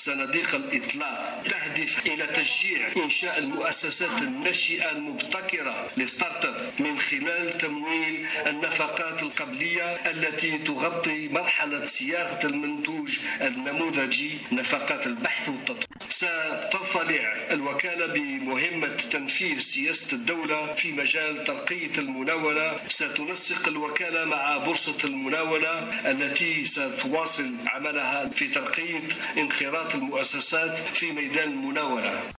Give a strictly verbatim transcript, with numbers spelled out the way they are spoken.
صناديق الإطلاق تهدف إلى تشجيع إنشاء المؤسسات الناشئة المبتكرة لستارت اب من خلال تمويل النفقات القبلية التي تغطي مرحلة صياغة المنتوج النموذجي، نفقات البحث والتطوير. ستطلع الوكالة بمهمة تنفيذ سياسة الدولة في مجال ترقية المناولة. ستنسق الوكالة مع بورصة المناولة التي ستواصل عملها في ترقية انخراط المؤسسات في ميدان المناولة.